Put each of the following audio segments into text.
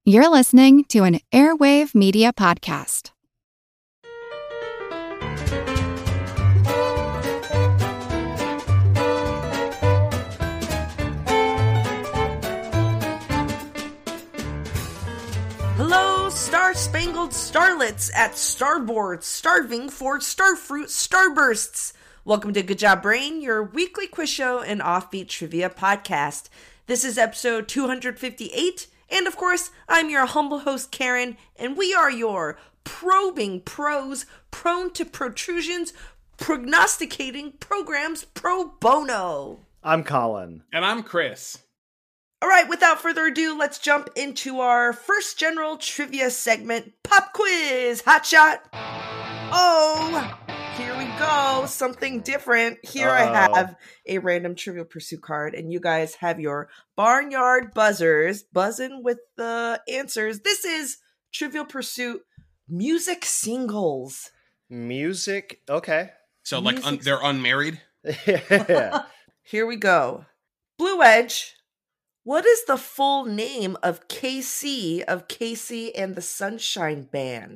You're listening to an Airwave Media Podcast. Hello, Star-Spangled Starlets at Starboard, starving for starfruit starbursts. Welcome to Good Job Brain, your weekly quiz show and offbeat trivia podcast. This is episode 258, and of course, I'm your humble host, Karen, and we are your probing pros, prone to protrusions, prognosticating programs pro bono. I'm Colin. And I'm Chris. All right, without further ado, let's jump into our first general trivia segment, Pop Quiz Hotshot. Oh, here we go. Something different. Here I have a random Trivial Pursuit card, and you guys have your barnyard buzzers buzzing with the answers. This is Trivial Pursuit music singles. Music, okay. So, they're unmarried? Yeah. Here we go. Blue Edge. What is the full name of KC of Casey and the Sunshine Band?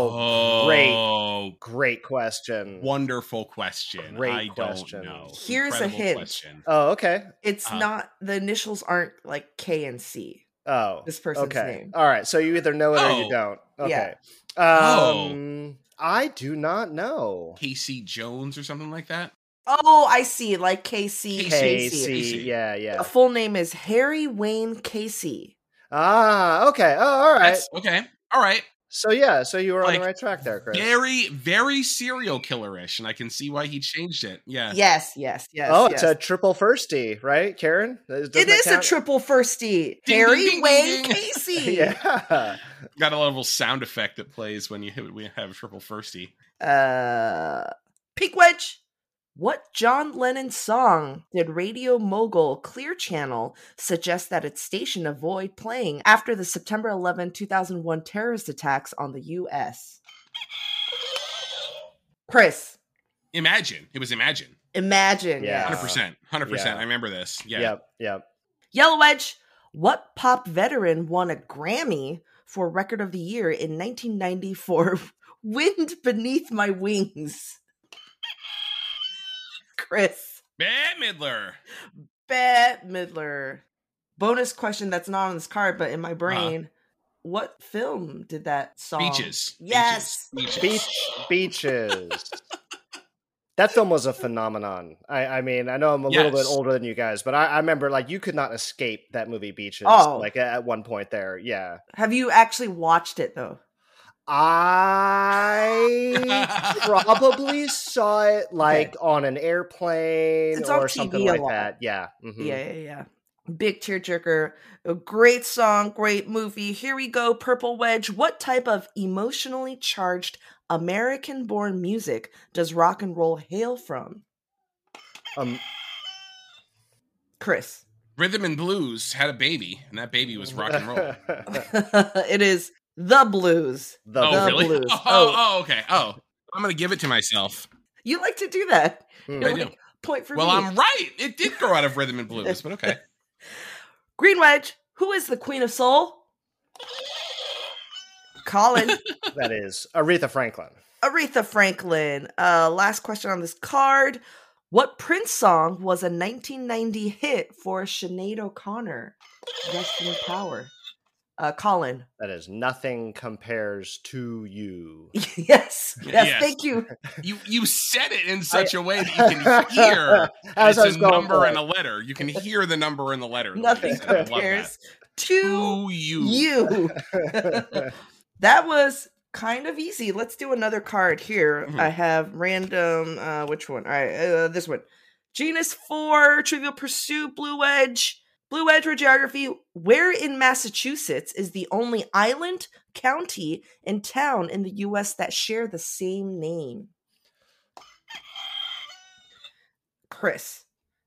Great question. Wonderful question. Great question. Don't know. Here's Incredible a hint. question. Oh, okay. It's not, the initials aren't like K and C. Oh, This person's okay. name. All right. So you either know it or you Oh. don't. Okay. Yeah. I do not know. Casey Jones or something like that? Oh, I see. Like KC. Casey. Yeah. The full name is Harry Wayne Casey. Ah, okay. Oh, all right. That's, okay. All right. So you were on Like, the right track there, Chris. Very, very serial killer-ish, and I can see why he changed it. Yeah. Yes. Oh, it's a triple firstie, right, Karen? It is a triple firstie. Ding, Harry ding, ding, Wayne ding. Casey. Yeah. Got a little sound effect that plays when we have a triple firstie. Peak Wedge. What John Lennon song did radio mogul Clear Channel suggest that its station avoid playing after the September 11, 2001 terrorist attacks on the U.S.? Chris. Imagine. It was Imagine. Imagine. Yeah. 100%. 100%. Yeah. I remember this. Yeah. Yep. Yellow Wedge. What pop veteran won a Grammy for Record of the Year in 1990 for Wind Beneath My Wings? Chris. Bette Midler. Bonus question that's not on this card, but in my brain. What film did that song? Beaches. Yes. Beaches. That film was a phenomenon. I mean, I know I'm a little bit older than you guys, but I remember, like, you could not escape that movie Beaches. Like, at one point there. Yeah. Have you actually watched it, though? I probably saw it, like, on an airplane It's or on something TV a like lot. that. Yeah. Mhm. Yeah. Big tearjerker. A great song, great movie. Here we go, Purple Wedge. What type of emotionally charged American-born music does rock and roll hail from? Chris. Rhythm and Blues had a baby, and that baby was rock and roll. It is the blues. Really? Blues. Okay. Oh, I'm going to give it to myself. You like to do that. You're I like, do. point for Well, me. I'm right. It did grow out of Rhythm and Blues, but okay. Green Wedge. Who is the Queen of Soul? Colin. That is Aretha Franklin. Aretha Franklin. Last question on this card. What Prince song was a 1990 hit for Sinead O'Connor? Rest in Power. Colin. That is Nothing Compares to You. Yes, Yes. thank you. You said it in such a way that you can hear As I it's was a going number for and it. a letter. You can hear the number and the letter. Nothing I love compares that. to you. you. That was kind of easy. Let's do another card here. Mhm. I have random, which one? All right, this one. Genus 4, Trivial Pursuit, Blue Edge or Geography. Where in Massachusetts is the only island, county, and town in the U.S. that share the same name? Chris.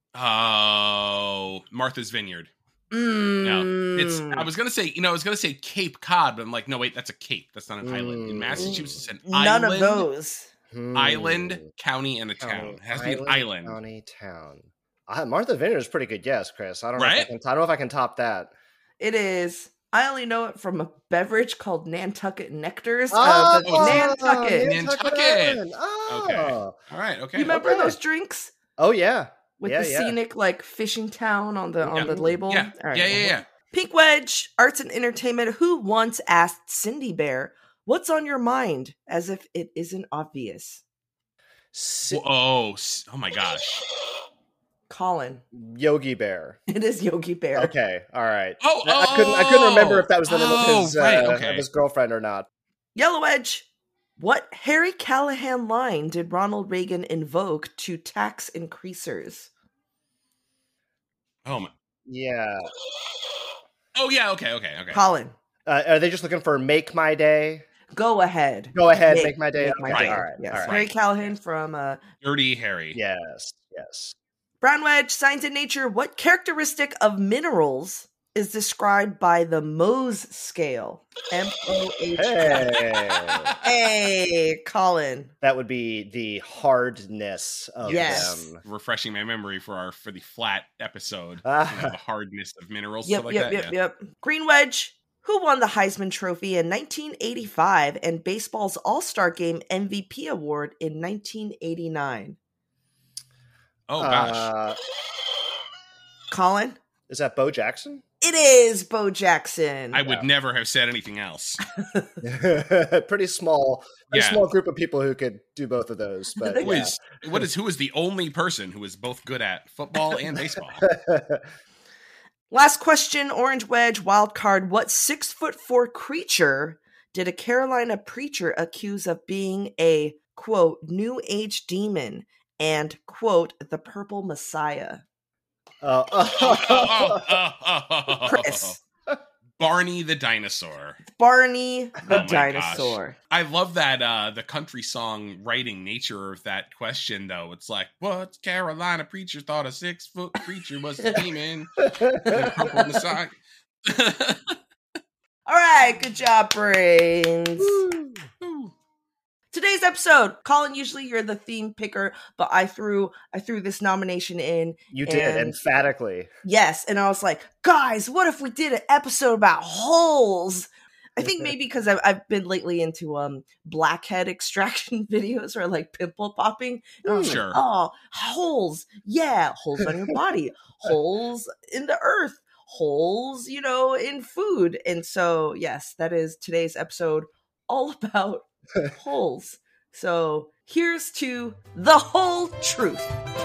Oh, Martha's Vineyard. No, it's. I was gonna say Cape Cod, but I'm like, no, wait, that's a cape. That's not an island. In Massachusetts, an None island, of those. island, county, and a town. It has to be an island. County, town. Martha Vineyard is a pretty good guess, Chris. I don't know Right? if I can top that. It is I only know it from a beverage called Nantucket Nectars. Nantucket. Oh. Okay. All right. Okay. You remember those drinks? Oh yeah. With the scenic like fishing town on the label. Yeah. All right, Yeah. Pink Wedge, Arts and Entertainment. Who once asked Cindy Bear, "What's on your mind?" As if it isn't obvious. Oh my gosh. Colin. Yogi Bear. It is Yogi Bear. Okay, all right. I couldn't remember if that was the name of his girlfriend or not. Yellow Edge. What Harry Callahan line did Ronald Reagan invoke to tax increasers? Oh my. Yeah. Oh yeah. Okay. Colin. Are they just looking for "Make My Day"? Go ahead. Make my day. Make my day. All right. Yes. All right. Harry Callahan from Dirty Harry. Yes. Brown Wedge, Science and Nature. What characteristic of minerals is described by the Mohs scale? MOH. Hey, Colin. That would be the hardness of them. Refreshing my memory for the flat episode. The hardness of minerals. Yep. Green Wedge. Who won the Heisman Trophy in 1985 and baseball's All-Star Game MVP award in 1989? Oh, gosh. Colin? Is that Bo Jackson? It is Bo Jackson. I would never have said anything else. Pretty small group of people who could do both of those. But who is the only person who is both good at football and baseball? Last question, Orange Wedge, wild card. What 6'4" creature did a Carolina preacher accuse of being a, quote, New Age demon and, quote, the Purple Messiah? Chris. Barney the dinosaur. Barney the dinosaur. Gosh. I love that the country song writing nature of that question, though. It's like, what Carolina preacher thought a 6-foot creature was a demon? Purple Messiah. All right, good job, Brains. Woo. Today's episode, Colin, usually you're the theme picker, but I threw this nomination in. You did, emphatically. Yes, and I was like, guys, what if we did an episode about holes? I think maybe because I've been lately into blackhead extraction videos or like pimple popping. And I was like, oh, holes. Yeah, holes on your body. Holes in the earth. Holes, in food. And so, yes, that is today's episode all about holes. So here's to the whole truth.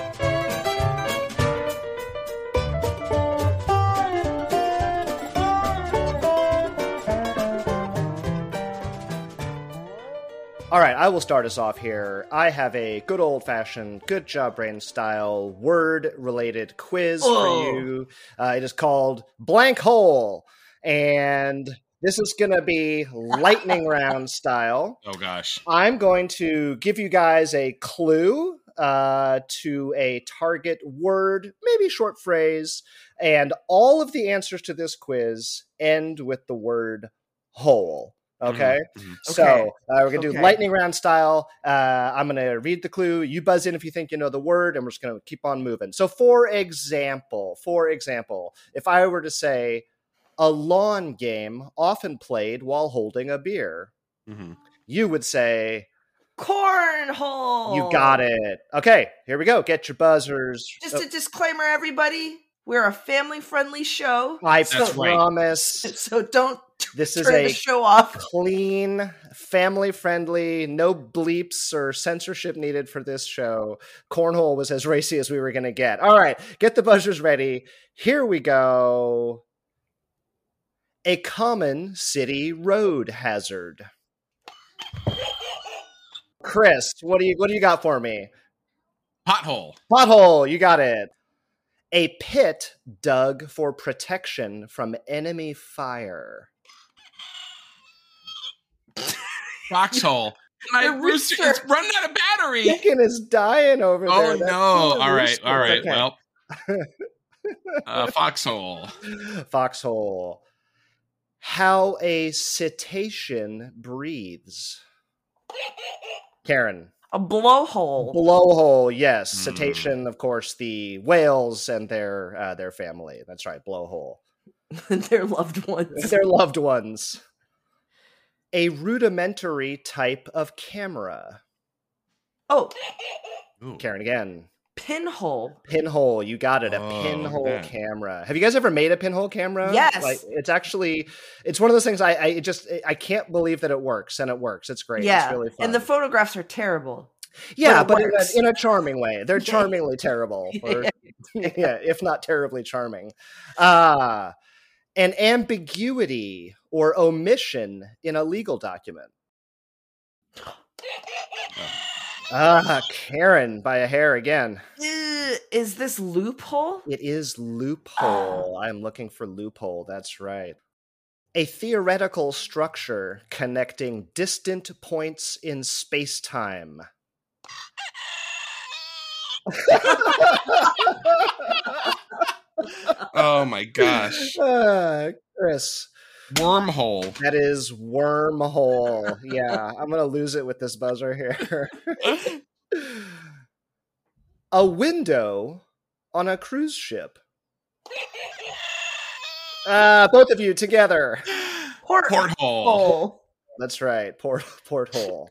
All right, I will start us off here. I have a good old-fashioned, good job brain style, word-related quiz for you. It is called Blank Hole, and this is going to be lightning round style. Oh, gosh. I'm going to give you guys a clue to a target word, maybe short phrase, and all of the answers to this quiz end with the word hole. Okay? Mm-hmm. So we're going to do lightning round style. I'm going to read the clue. You buzz in if you think you know the word, and we're just going to keep on moving. So for example, if I were to say, a lawn game often played while holding a beer. Mm-hmm. You would say... cornhole! You got it. Okay, here we go. Get your buzzers. Just a disclaimer, everybody. We're a family-friendly show. I promise. So don't this is turn a the show off. Clean, family-friendly, no bleeps or censorship needed for this show. Cornhole was as racy as we were going to get. All right, get the buzzers ready. Here we go. A common city road hazard. Chris, what do you got for me? Pothole, you got it. A pit dug for protection from enemy fire. Foxhole. It's running out of battery. Chicken is dying over there. Oh, no. All right. Okay. Well. Foxhole. How a cetacean breathes. Karen. A blowhole. Blowhole, yes. Cetacean, of course, the whales and their family. That's right, blowhole. Their loved ones. Their loved ones. A rudimentary type of camera. Oh. Ooh. Karen again. Pinhole. Pinhole, you got it. A pinhole camera. Have you guys ever made a pinhole camera? Yes. Like, it's one of those things I can't believe that it works, and it works. It's great. Yeah. It's really fun. And the photographs are terrible. Yeah, but in a charming way. They're charmingly terrible. Or, Yeah, if not terribly charming. An ambiguity or omission in a legal document. Karen by a hair again. Is this loophole? It is loophole. I'm looking for loophole. That's right. A theoretical structure connecting distant points in space-time. Oh my gosh. Chris. Wormhole. That is wormhole. Yeah, I'm going to lose it with this buzzer here. A window on a cruise ship. Both of you together. Porthole. That's right. Porthole.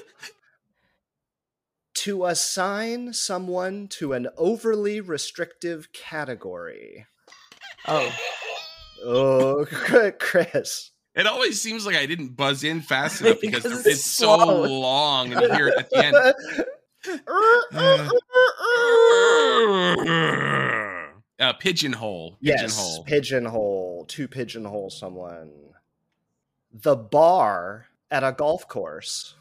To assign someone to an overly restrictive category. Oh, Chris. It always seems like I didn't buzz in fast enough because it's so long and you hear it at the end. Pigeonhole. Yes, pigeonhole. To pigeonhole someone. The bar at a golf course.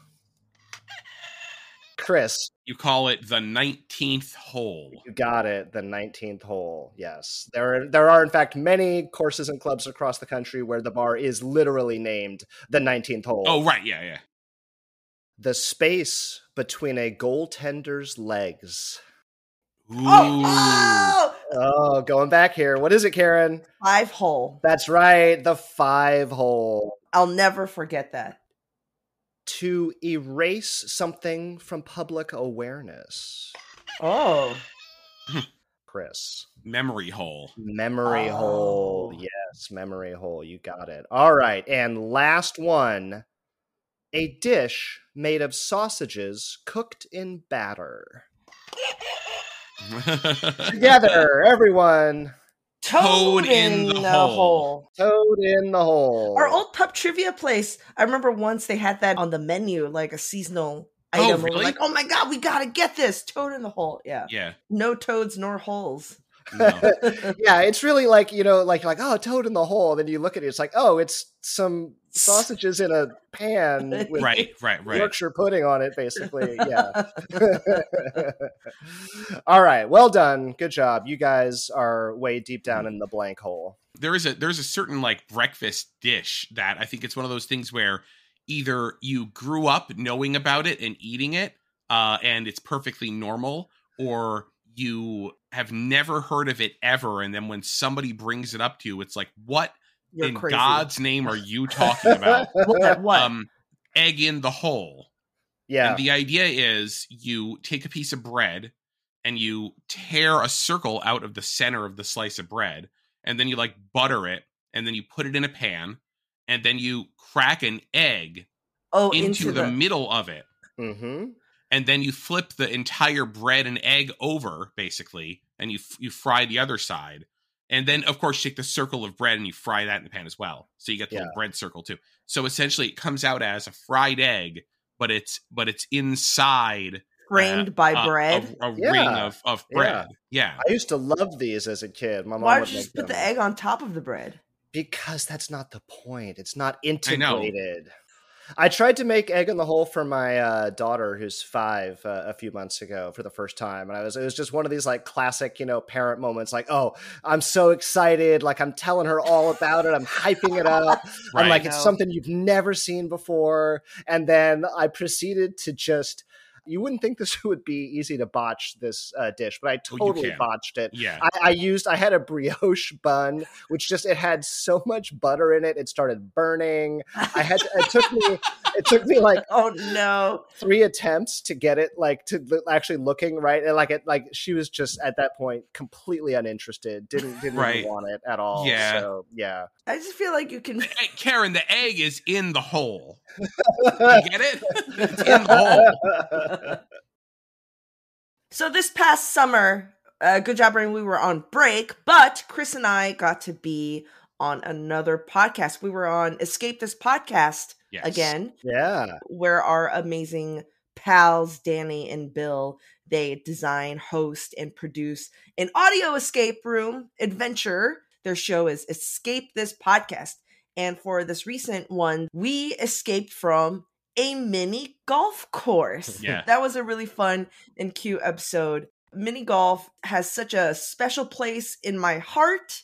Chris. You call it the 19th hole. You got it, the 19th hole. Yes. There are in fact many courses and clubs across the country where the bar is literally named the 19th hole. Oh, right, yeah. The space between a goaltender's legs. Ooh. Oh, going back here. What is it, Karen? 5 hole. That's right, the 5 hole. I'll never forget that. To erase something from public awareness. Oh. Chris. Memory hole. Memory hole. Yes, memory hole. You got it. All right. And last one. A dish made of sausages cooked in batter. Together, everyone. Toad in the hole. Toad in the hole. Our old pub trivia place. I remember once they had that on the menu, like a seasonal item. Really? We're like, oh my God, we got to get this. Toad in the hole. Yeah. Yeah. No toads nor holes. No. Yeah, it's really like, like, oh, toad in the hole. Then you look at it, it's like, oh, it's some sausages in a pan with right. Yorkshire pudding on it, basically. Yeah. All right. Well done. Good job. You guys are way deep down in the blank hole. There's a certain like breakfast dish that I think it's one of those things where either you grew up knowing about it and eating it, and it's perfectly normal, or you have never heard of it ever, and then when somebody brings it up to you, it's like, what You're in crazy. God's name are you talking about? What? Egg in the hole. Yeah. And the idea is you take a piece of bread and you tear a circle out of the center of the slice of bread, and then you like butter it, and then you put it in a pan, and then you crack an egg into the middle of it. Mm-hmm. And then you flip the entire bread and egg over, basically, and you fry the other side. And then, of course, you take the circle of bread and you fry that in the pan as well. So you get the little bread circle, too. So essentially, it comes out as a fried egg, but it's inside... Framed by bread? A ring of bread. Yeah. I used to love these as a kid. My mom Why would did you just make put the them. egg on top of the bread? Because that's not the point. It's not integrated. I tried to make egg in the hole for my daughter, who's 5, a few months ago for the first time, and it was just one of these like classic, parent moments. Like, oh, I'm so excited! Like, I'm telling her all about it. I'm hyping it up. Right. I'm like, it's something you've never seen before. And then I proceeded to just You wouldn't think this would be easy to botch this dish, but I totally botched it. Yeah. I had a brioche bun, which it had so much butter in it, it started burning. It took me like, oh no, 3 attempts to get it like to actually looking right, and she was just at that point completely uninterested, didn't right. even want it at all. Yeah. So yeah, I just feel like you can. Hey, Karen, the egg is in the hole. You get it? It's in the hole. So this past summer, Good Job Brain, we were on break, but Chris and I got to be on another podcast. We were on Escape This Podcast again. Yeah. Where our amazing pals, Danny and Bill, they design, host, and produce an audio escape room adventure. Their show is Escape This Podcast. And for this recent one, we escaped from a mini golf course. Yeah. That was a really fun and cute episode. Mini golf has such a special place in my heart.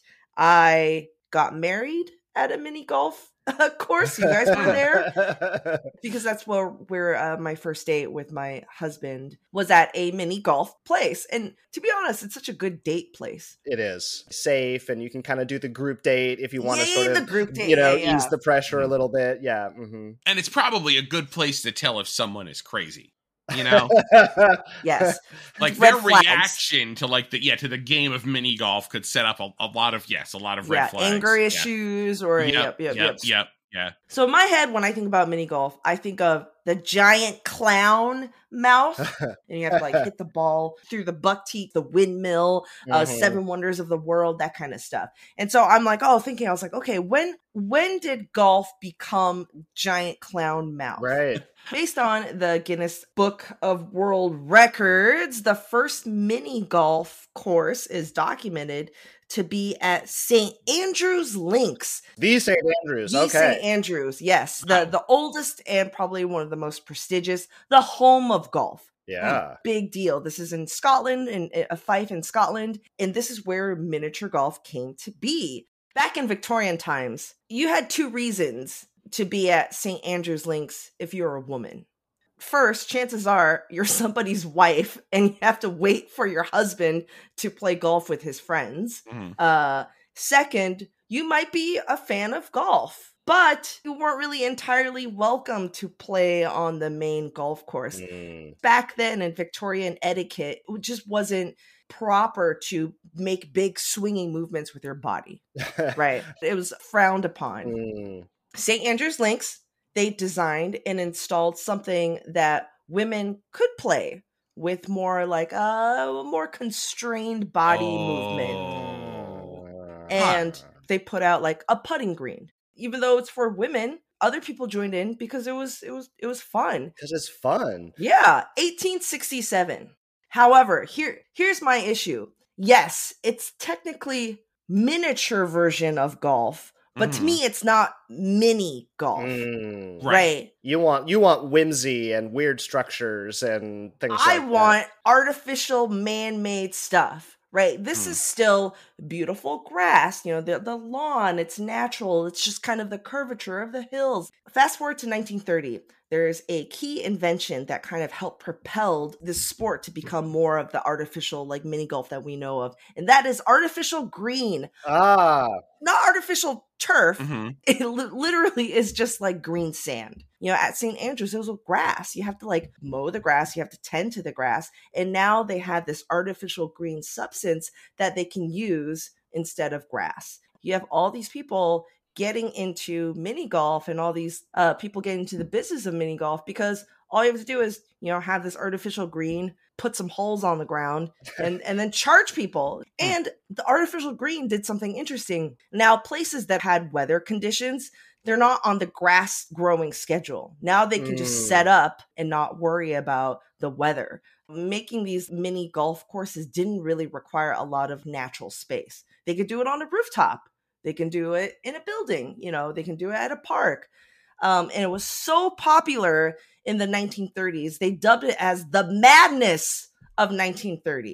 I got married at a mini golf course. You guys were there because that's where my first date with my husband was, at a mini golf place. And to be honest, it's such a good date place. It is safe, and you can kind of do the group date if you want to sort of the group date, ease the pressure a little bit. Yeah. Mm-hmm. And it's probably a good place to tell if someone is crazy. You know, yes, like their reaction to to the game of mini golf could set up a lot of red flags, anger issues, or yep. Yeah. So in my head, when I think about mini golf, I think of the giant clown mouth, and you have to like hit the ball through the buck teeth, the windmill, 7 Wonders of the World, that kind of stuff. And so I'm like, I was like, okay, when did golf become giant clown mouth? Right. Based on the Guinness Book of World Records, the first mini golf course is documented to be at St. Andrews Links. The St. Andrews, okay. St. Andrews, yes. The oldest and probably one of the most prestigious, the home of golf. Yeah. Big deal. This is in Scotland, in Fife in Scotland, and this is where miniature golf came to be. Back in Victorian times, you had 2 reasons to be at St. Andrews Links if you're a woman. First, chances are you're somebody's wife and you have to wait for your husband to play golf with his friends. Mm-hmm. Second, you might be a fan of golf, but you weren't really entirely welcome to play on the main golf course. Back then in Victorian etiquette, it just wasn't proper to make big swinging movements with your body, right? It was frowned upon. St. Andrews Links, they designed and installed something that women could play with more like a more constrained body movement. And they put out like a putting green. Even though it's for women, other people joined in because it was fun. Because it's fun. Yeah, 1867. However, here's my issue. Yes, it's technically miniature version of golf, but to me, it's not mini golf, right? You want whimsy and weird structures and things like that. I want artificial man-made stuff, right? This is still beautiful grass, the lawn, it's natural. It's just kind of the curvature of the hills. Fast forward to 1930. There's a key invention that kind of helped propel this sport to become more of the artificial, like mini golf that we know of. And that is artificial green. Not artificial turf. It literally is just like green sand. At St. Andrews, it was with grass. You have to like mow the grass. You have to tend to the grass. And now they have this artificial green substance that they can use instead of grass. You have all these people getting into mini golf and all these people getting into the business of mini golf because all you have to do is, have this artificial green, put some holes on the ground and then charge people. And the artificial green did something interesting. Now, places that had weather conditions, they're not on the grass growing schedule. Now they can just set up and not worry about the weather. Making these mini golf courses didn't really require a lot of natural space. They could do it on a rooftop. They can do it in a building, they can do it at a park. And it was so popular in the 1930s, they dubbed it as the madness of 1930.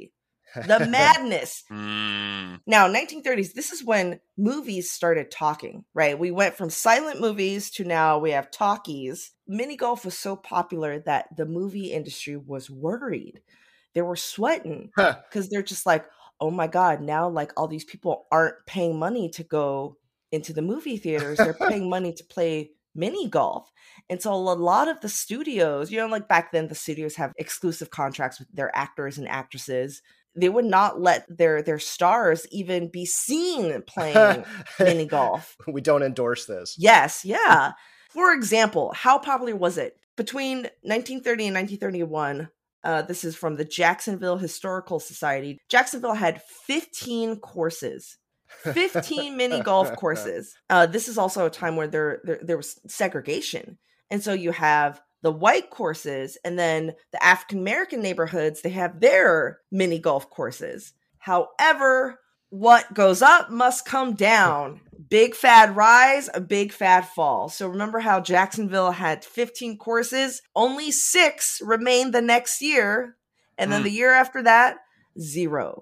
The madness. Now, 1930s, this is when movies started talking, right? We went from silent movies to now we have talkies. Mini golf was so popular that the movie industry was worried. They were sweating because they're just like, oh my God, now like all these people aren't paying money to go into the movie theaters. They're paying money to play mini golf. And so a lot of the studios, like back then the studios have exclusive contracts with their actors and actresses. They would not let their stars even be seen playing mini golf. We don't endorse this. Yes, yeah. For example, how popular was it? Between 1930 and 1931, this is from the Jacksonville Historical Society. Jacksonville had 15 courses. 15 mini golf courses. This is also a time where there was segregation. And so you have the white courses, and then the African American neighborhoods, they have their mini golf courses. However, what goes up must come down. Big fad rise, a big fad fall. So remember how Jacksonville had 15 courses? Only 6 remained the next year. And then the year after that, 0.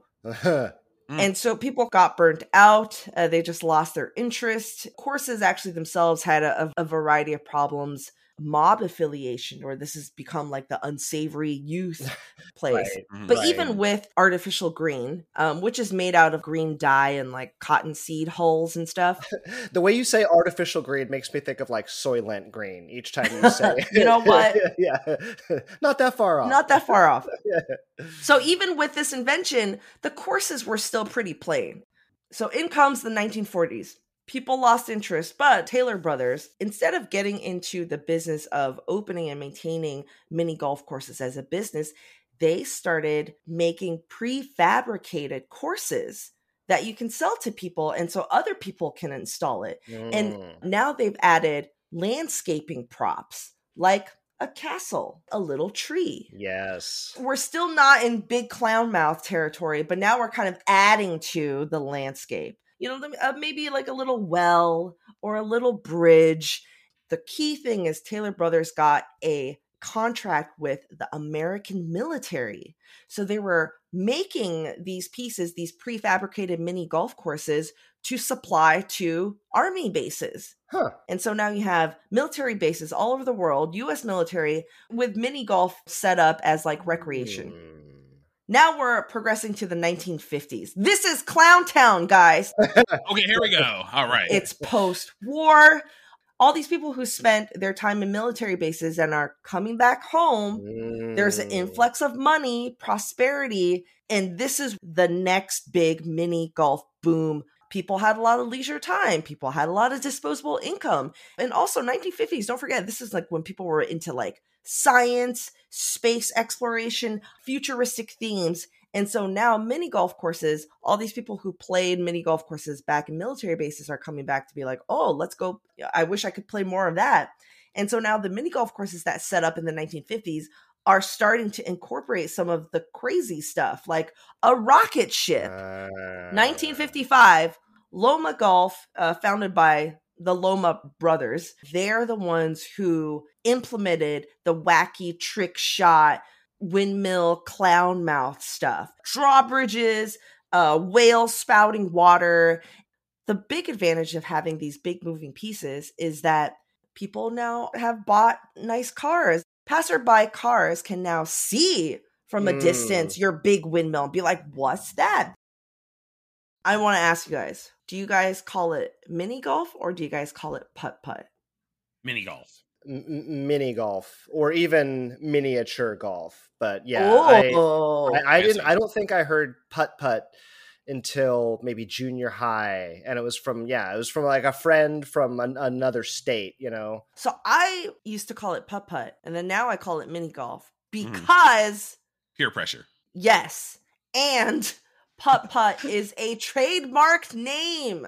And so people got burnt out. They just lost their interest. Courses actually themselves had a variety of problems. Mob affiliation, or this has become like the unsavory youth place. But even with artificial green, which is made out of green dye and like cotton seed hulls and stuff. The way you say artificial green makes me think of like Soylent green each time you say it. You know what? Yeah. Not that far off. Not that far off. So even with this invention, the courses were still pretty plain. So in comes the 1940s. People lost interest, but Taylor Brothers, instead of getting into the business of opening and maintaining mini golf courses as a business, they started making prefabricated courses that you can sell to people, and so other people can install it. And now they've added landscaping props, like a castle, a little tree. Yes. We're still not in big clown mouth territory, but now we're kind of adding to the landscape. Maybe like a little well or a little bridge. The key thing is Taylor Brothers got a contract with the American military. So they were making these pieces, these prefabricated mini golf courses, to supply to army bases. And so now you have military bases all over the world, U.S. military, with mini golf set up as like recreation. Now we're progressing to the 1950s. This is Clown Town, guys. Okay, here we go. All right. It's post-war. All these people who spent their time in military bases and are coming back home, there's an influx of money, prosperity, and this is the next big mini golf boom. People had a lot of leisure time. People had a lot of disposable income. And also 1950s, don't forget, this is like when people were into like science, space exploration, futuristic themes. And so now mini golf courses, all these people who played mini golf courses back in military bases are coming back to be like, oh, let's go. I wish I could play more of that. And so now the mini golf courses that set up in the 1950s are starting to incorporate some of the crazy stuff, like a rocket ship. 1955, Loma Golf, founded by the Loma brothers, they're the ones who implemented the wacky trick shot, windmill, clown mouth stuff. Drawbridges, whales spouting water. The big advantage of having these big moving pieces is that people now have bought nice cars. Passerby cars can now see from a distance your big windmill and be like, what's that? I want to ask you guys, do you guys call it mini golf or do you guys call it putt-putt? Mini golf. Mini golf or even miniature golf. But yeah, I don't think I heard putt-putt until maybe junior high, and it was from like a friend from another state, you know. So I used to call it putt-putt, and then now I call it mini golf because peer pressure. Yes, and putt-putt is a trademarked name.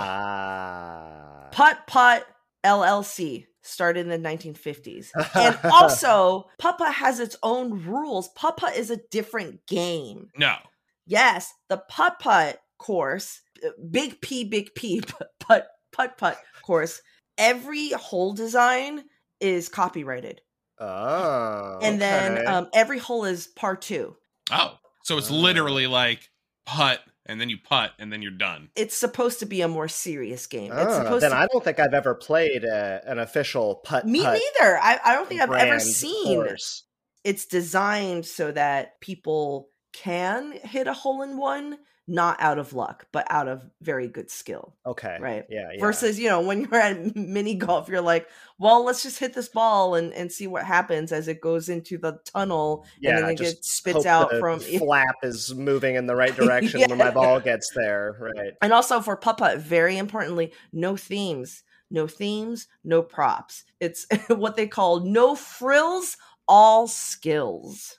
Putt-putt LLC started in the 1950s, and also putt-putt has its own rules. Putt-putt is a different game. No. Yes, the putt-putt course, big P, putt-putt course, every hole design is copyrighted. Oh. And then every hole is par 2. Oh. So it's literally like putt, and then you putt, and then you're done. It's supposed to be a more serious game. I don't think I've ever played an official putt. Me neither. I don't think I've ever seen. Course. It's designed so that people can hit a hole-in-one, not out of luck, but out of very good skill. Okay. Right. Yeah. Versus, when you're at mini golf, you're like, well, let's just hit this ball and see what happens as it goes into the tunnel. Yeah, and then it gets spits out from flap is moving in the right direction when my ball gets there. Right. And also for putt-putt, very importantly, no themes, no props. It's what they call no frills, all skills.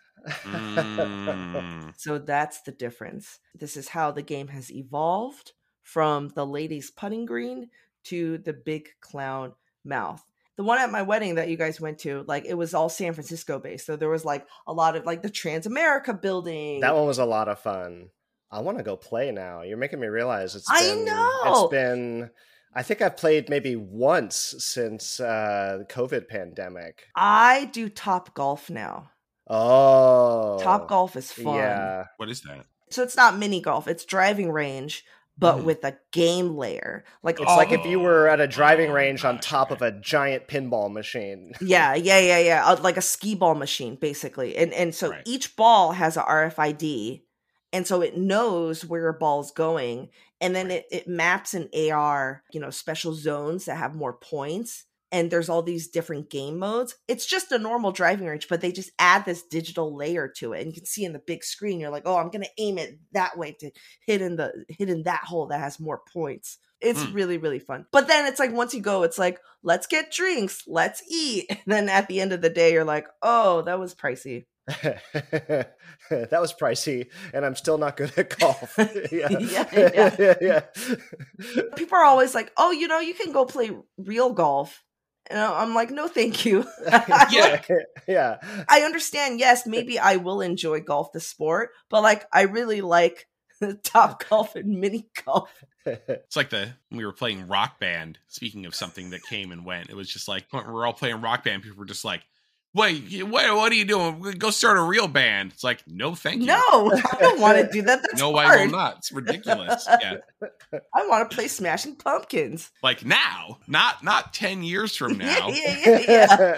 So that's the difference. This is how the game has evolved from the ladies' putting green to the big clown mouth. The one at my wedding that you guys went to, like, it was all San Francisco based. So there was like a lot of like the Transamerica building. That one was a lot of fun. I want to go play now. You're making me realize it's been I think I've played maybe once since the COVID pandemic. I do Top Golf now. Oh. Top Golf is fun. Yeah. What is that? So it's not mini golf, it's driving range, but with a game layer. Like it's like if you were at a driving range on top of a giant pinball machine. Yeah. Like a skee ball machine, basically. And so each ball has a RFID, and so it knows where your ball's going, and then it maps an AR, special zones that have more points. And there's all these different game modes. It's just a normal driving range, but they just add this digital layer to it. And you can see in the big screen, you're like, oh, I'm going to aim it that way to hit in that hole that has more points. It's really, really fun. But then it's like, once you go, it's like, let's get drinks, let's eat. And then at the end of the day, you're like, oh, that was pricey. That was pricey, and I'm still not good at golf. Yeah. People are always like, oh, you can go play real golf. And I'm like, no, thank you. Yeah. I understand. Yes, maybe I will enjoy golf, the sport, but like, I really like Top Golf and mini golf. It's like when we were playing Rock Band. Speaking of something that came and went, it was just like when we're all playing Rock Band, people were just like, wait, what are you doing? Go start a real band. It's like, no, thank you. No, I don't want to do that. That's no, hard. I will not. It's ridiculous. Yeah. I want to play Smashing Pumpkins. Like now, not 10 years from now. Yeah.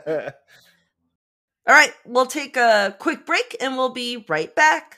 All right, we'll take a quick break and we'll be right back.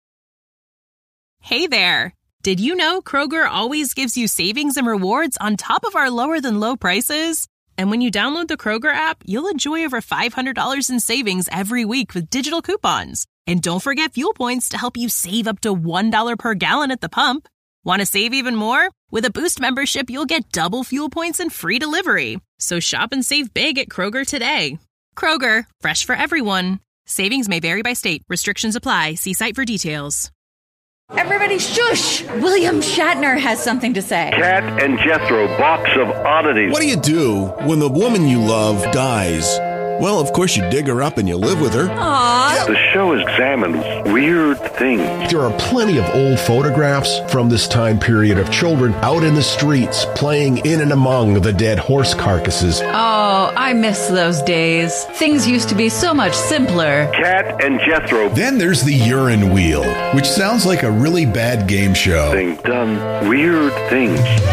Hey there. Did you know Kroger always gives you savings and rewards on top of our lower than low prices? And when you download the Kroger app, you'll enjoy over $500 in savings every week with digital coupons. And don't forget fuel points to help you save up to $1 per gallon at the pump. Want to save even more? With a Boost membership, you'll get double fuel points and free delivery. So shop and save big at Kroger today. Kroger, fresh for everyone. Savings may vary by state. Restrictions apply. See site for details. Everybody shush! William Shatner has something to say. Cat and Jethro, box of oddities. What do you do when the woman you love dies? Well, of course, you dig her up and you live with her. Aww. The show examines weird things. There are plenty of old photographs from this time period of children out in the streets playing in and among the dead horse carcasses. Oh, I miss those days. Things used to be so much simpler. Cat and Jethro. Then there's the urine wheel, which sounds like a really bad game show. They've done weird things.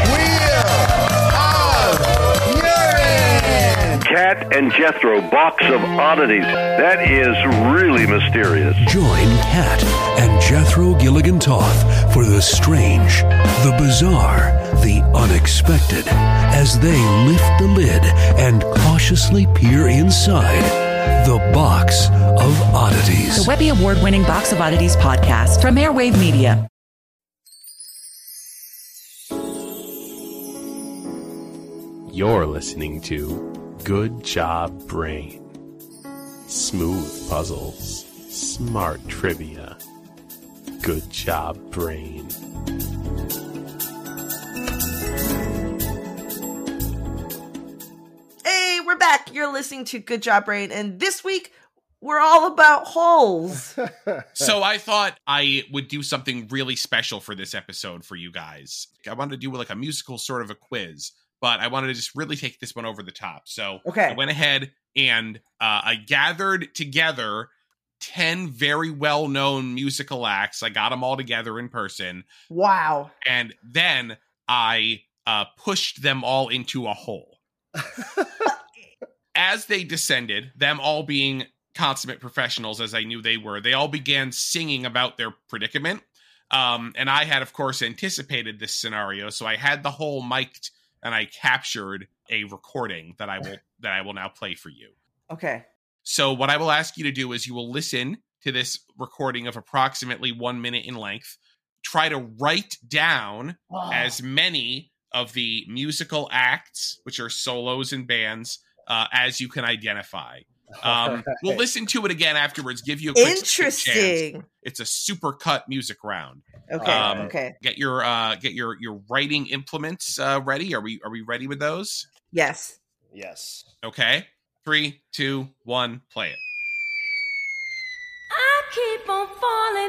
Cat and Jethro, box of oddities. That is really mysterious. Join Cat and Jethro Gilligan Toth for the strange, the bizarre, the unexpected, as they lift the lid and cautiously peer inside the Box of Oddities. The Webby Award-winning Box of Oddities podcast from Airwave Media. You're listening to Good Job Brain. Smooth puzzles, smart trivia. Good Job Brain. Hey, we're back. You're listening to Good Job Brain, and this week we're all about holes. So I thought I would do something really special for this episode for you guys. I wanted to do like a musical sort of a quiz, but I wanted to just really take this one over the top. So I went ahead and I gathered together 10 very well-known musical acts. I got them all together in person. Wow. And then I pushed them all into a hole. As they descended, them all being consummate professionals, as I knew they were, they all began singing about their predicament. And I had, of course, anticipated this scenario. So I had the hole mic'd and I captured a recording that I will now play for you. Okay. So what I will ask you to do is you will listen to this recording of approximately 1 minute in length. Try to write down as many of the musical acts, which are solos and bands, as you can identify. We'll listen to it again afterwards. Give you a quick interesting. It's a super cut music round. Okay. Okay. Get your writing implements ready. Are we ready with those? Yes. Yes. Okay. 3, 2, 1, play it. I keep on falling.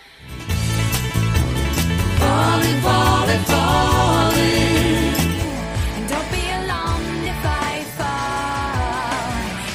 Falling, falling, falling. And don't be alarmed if I fall.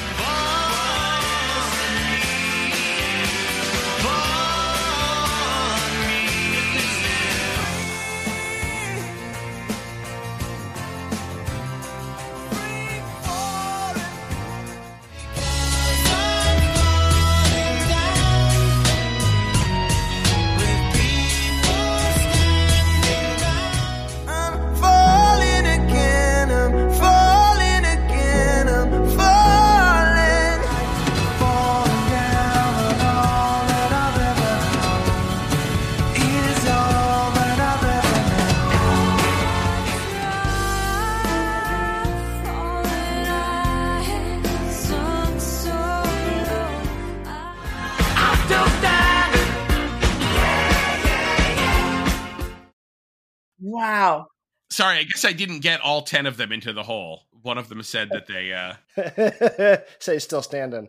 Wow. Sorry, I guess I didn't get all 10 of them into the hole. One of them said that they... Say still standing.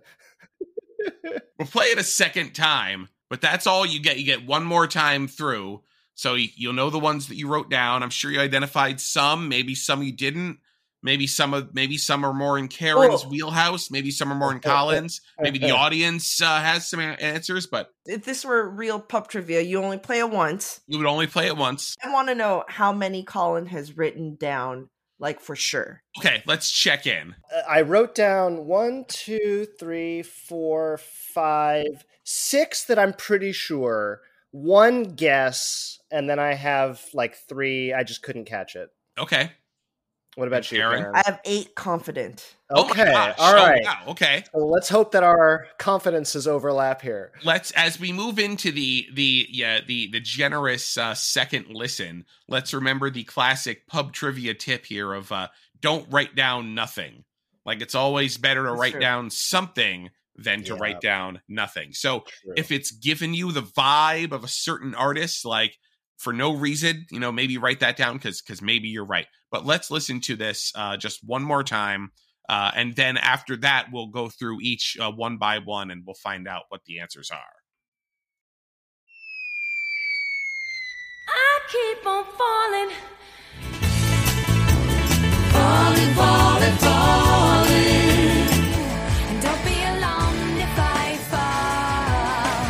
We'll play it a second time, but that's all you get. You get one more time through, so you'll know the ones that you wrote down. I'm sure you identified some. Maybe some you didn't. Maybe some are more in Karen's wheelhouse. Maybe some are more in Colin's. Maybe the audience has some answers. But if this were real pub trivia, you only play it once. You would only play it once. I want to know how many Colin has written down, like for sure. Okay, let's check in. I wrote down 1, 2, 3, 4, 5, 6 that I'm pretty sure. 1 guess, and then I have like 3. I just couldn't catch it. Okay. What about you, Karen? I have 8 confident. Okay, all right. Wow. Okay. Well, let's hope that our confidences overlap here. As we move into the generous second listen, let's remember the classic pub trivia tip here of don't write down nothing. Like, it's always better to write down something than to write down nothing. So if it's given you the vibe of a certain artist, like, for no reason, maybe write that down because maybe you're right. But let's listen to this just one more time. And then after that, we'll go through each one by one and we'll find out what the answers are. I keep on falling. Falling, falling, falling. And don't be alarmed if I fall.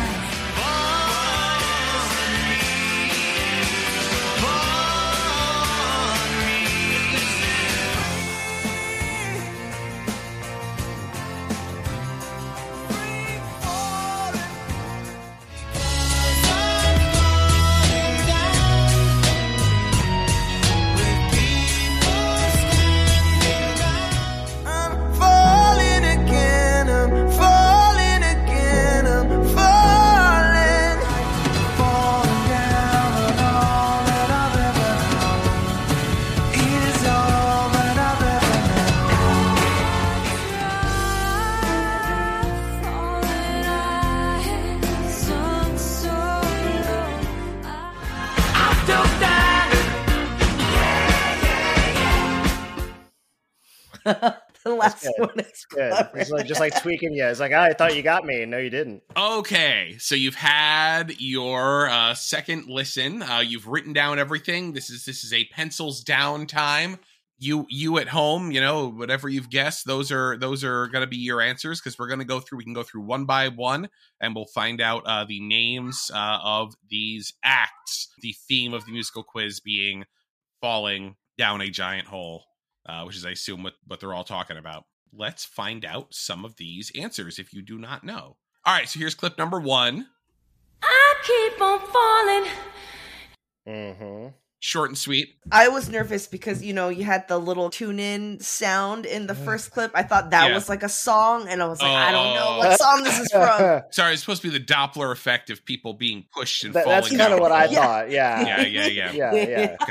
The last one is good. It's like, just like tweaking you. It's like, I thought you got me. No, you didn't. Okay, so you've had your second listen. You've written down everything. This is a pencils down time. You at home, whatever you've guessed, those are going to be your answers, because we can go through one by one, and we'll find out the names of these acts. The theme of the musical quiz being falling down a giant hole, which is, I assume, what they're all talking about. Let's find out some of these answers if you do not know. All right, so here's clip number 1. I keep on falling. Mm-hmm. Short and sweet. I was nervous because, you had the little tune-in sound in the first clip. I thought that was like a song, and I was like, I don't know what song this is from. Sorry, it's supposed to be the Doppler effect of people being pushed and falling. That's kind of what I thought, Yeah. Yeah. Okay.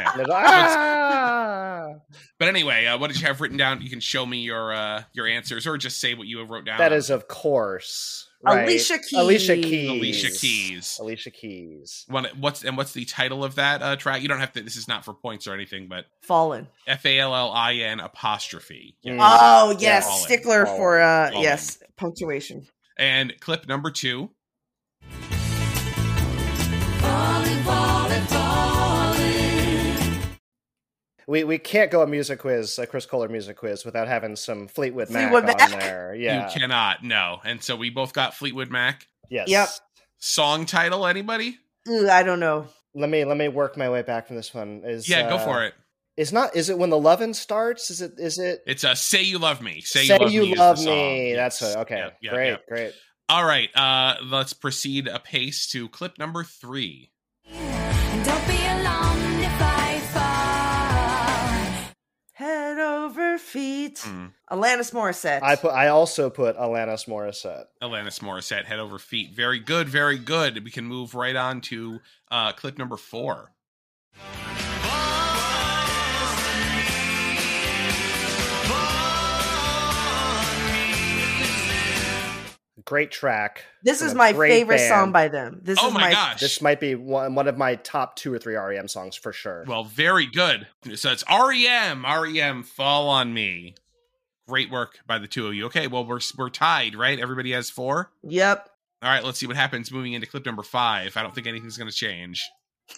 But anyway, what did you have written down? You can show me your answers, or just say what you wrote down. That is, of course, right. Alicia Keys. Alicia Keys. What's the title of that track? You don't have to. This is not for points or anything, but Fallen. FALLIN apostrophe. Mm. Oh yes, Fallen. stickler Fallen. for Fallen. yes, punctuation. And clip number 2. Falling, falling, falling. We can't go a Chris Kohler music quiz, without having some Fleetwood Mac on there. Yeah, You cannot, no. And so we both got Fleetwood Mac. Yes. Yep. Song title, anybody? I don't know. Let me work my way back from this one. Go for it. Is it When the Lovin' Starts? Is it? It's Say You Love Me. Say You Love Me. Yes. That's it. Okay. Yeah, Great. All right. Let's proceed apace to clip number 3. And don't be alarmed if I fall. Head over feet. Alanis Morissette. I also put Alanis Morissette. Alanis Morissette, Head Over Feet. Very good, very good. We can move right on to clip number 4. Great track. This is my favorite song by them. Oh my gosh. This might be one of my top 2 or 3 REM songs for sure. Well, very good. So it's REM, Fall on Me. Great work by the two of you. Okay, well, we're tied, right? Everybody has 4? Yep. All right, let's see what happens moving into clip number 5. I don't think anything's going to change.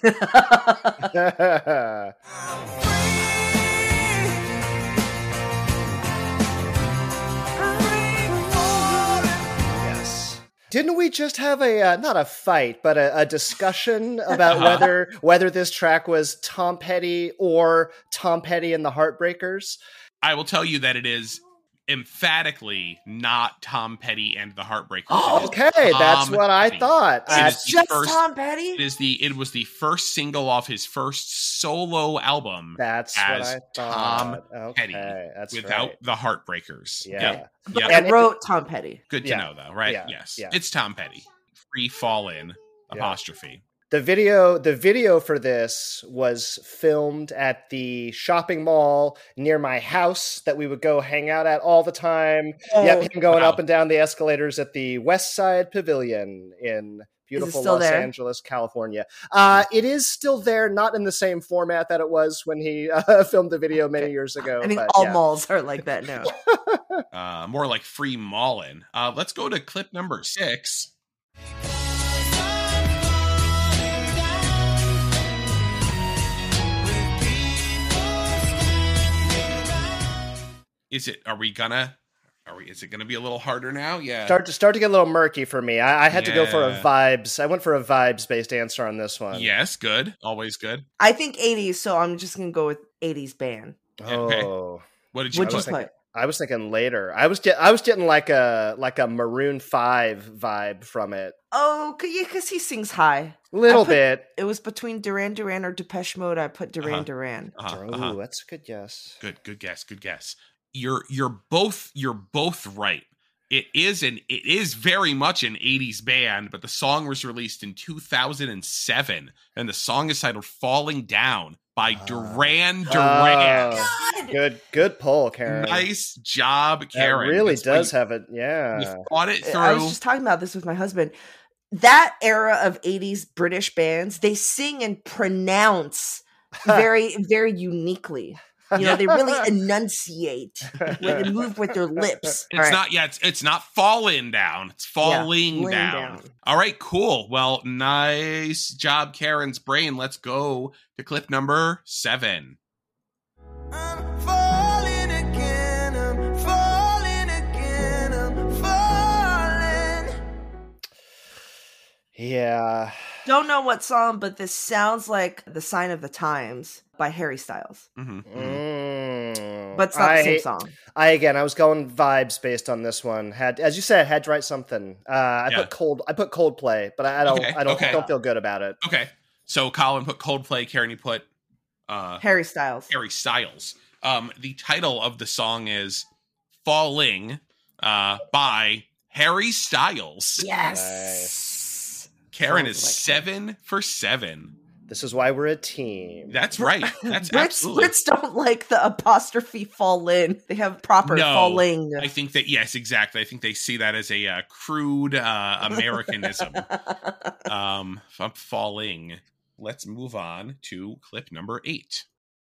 Didn't we just have a not a fight, but a discussion about whether this track was Tom Petty or Tom Petty and the Heartbreakers? I will tell you that it is emphatically not Tom Petty and the Heartbreakers. Oh, okay, that's what I thought. It's just Tom Petty? It was the first single off his first solo album. That's what I thought. Tom Petty. That's without the Heartbreakers. Yeah. But I wrote Tom Petty. Good to know, though, right? Yeah. Yes. Yeah. It's Tom Petty. Free Fallin' apostrophe. The video for this was filmed at the shopping mall near my house that we would go hang out at all the time. Him going up and down the escalators at the West Side Pavilion in beautiful Los Angeles, California. It is still there, not in the same format that it was when he filmed the video many years ago. I think all malls are like that now. More like free mallin'. Let's go to clip number 6. Is it gonna be a little harder now? Yeah. Start to get a little murky for me. I had to go for a vibes. I went for a vibes based answer on this one. Yes, good. Always good. I think 80s, so I'm just gonna go with 80s band. Okay. What did you put? I was thinking later. I was getting like a Maroon 5 vibe from it. Oh, because he sings high. Little bit. It was between Duran Duran or Depeche Mode. I put Duran Duran. Ooh, that's a good guess. Good guess. You're both right. It is very much an 80s band, but the song was released in 2007, and the song is titled "Falling Down" by Duran Duran. Good pull, Karen. Nice job, Karen. It really does have it. Yeah, you thought it through. I was just talking about this with my husband. That era of 80s British bands, they sing and pronounce very, very uniquely. You know, they really enunciate when they move with their lips. It's not falling down. It's falling down. All right, cool. Well, nice job, Karen's brain. Let's go to clip number 7. I'm falling. Yeah. Don't know what song, but this sounds like The Sign of the Times by Harry Styles. Mm. But it's not the same song. I was going vibes based on this one. As you said, had to write something. I put Coldplay, but I don't feel good about it. Okay. So Colin put Coldplay, Karen, you put Harry Styles. Harry Styles. The title of the song is Falling by Harry Styles. Yes. Nice. Karen is 7 for 7. This is why we're a team. That's right. That's absolutely. Brits don't like the apostrophe fall in. They have proper falling. I think that, yes, exactly. I think they see that as a crude Americanism. Falling. Let's move on to clip number 8.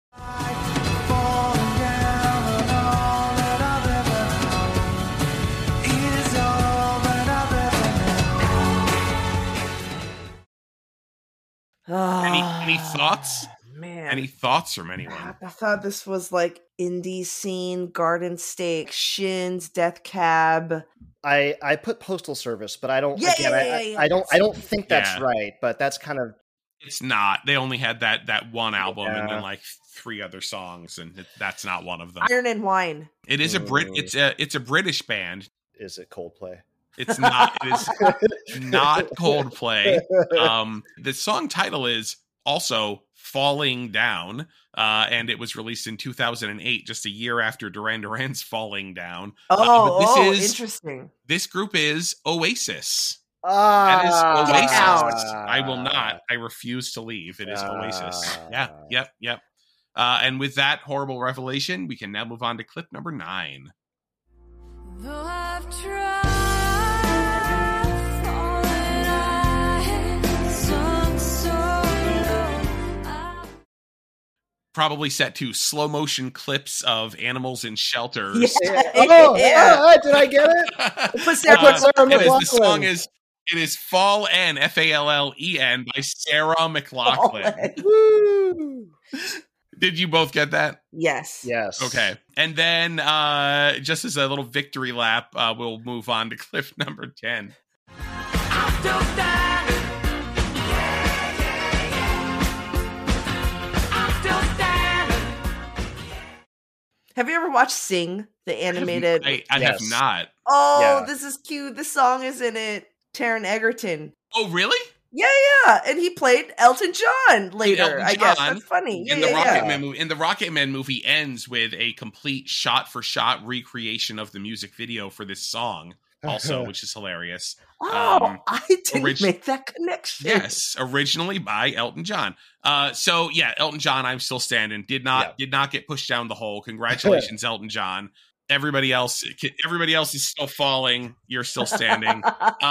Any thoughts? Man. Any thoughts from anyone? I thought this was like Indie Scene, Garden State, Shins, Death Cab. I put Postal Service, but I don't. Yeah. I don't think that's right. But that's kind of. It's not. They only had that one album and then like 3 other songs, and that's not one of them. Iron and Wine. It is it's a British band. Is it Coldplay? It's not. It is not Coldplay. The song title is also Falling Down, and it was released in 2008, just a year after Duran Duran's Falling Down. Interesting. This group is Oasis. That is Oasis. I will not. I refuse to leave. It is Oasis. Yeah. Yep. And with that horrible revelation, we can now move on to clip number 9. Though I've tried. Probably set to slow motion clips of animals in shelters. Yeah. Did I get it? Sarah McLachlan. It is Fallen, Fallen by Sarah McLachlan. Woo! Did you both get that? Yes. Okay. And then just as a little victory lap, we'll move on to clip number 10. Have you ever watched Sing, the animated? I have not. Oh, This is cute. The song is in it. Taron Egerton. Oh, really? Yeah. And he played Elton John later, I guess. That's funny. In the Rocketman movie ends with a complete shot-for-shot recreation of the music video for this song, also, which is hilarious. Oh, I didn't make that connection. Yes, originally by Elton John. So yeah, Elton John, I'm still standing. Did not get pushed down the hole. Congratulations, Elton John. Everybody else is still falling. You're still standing.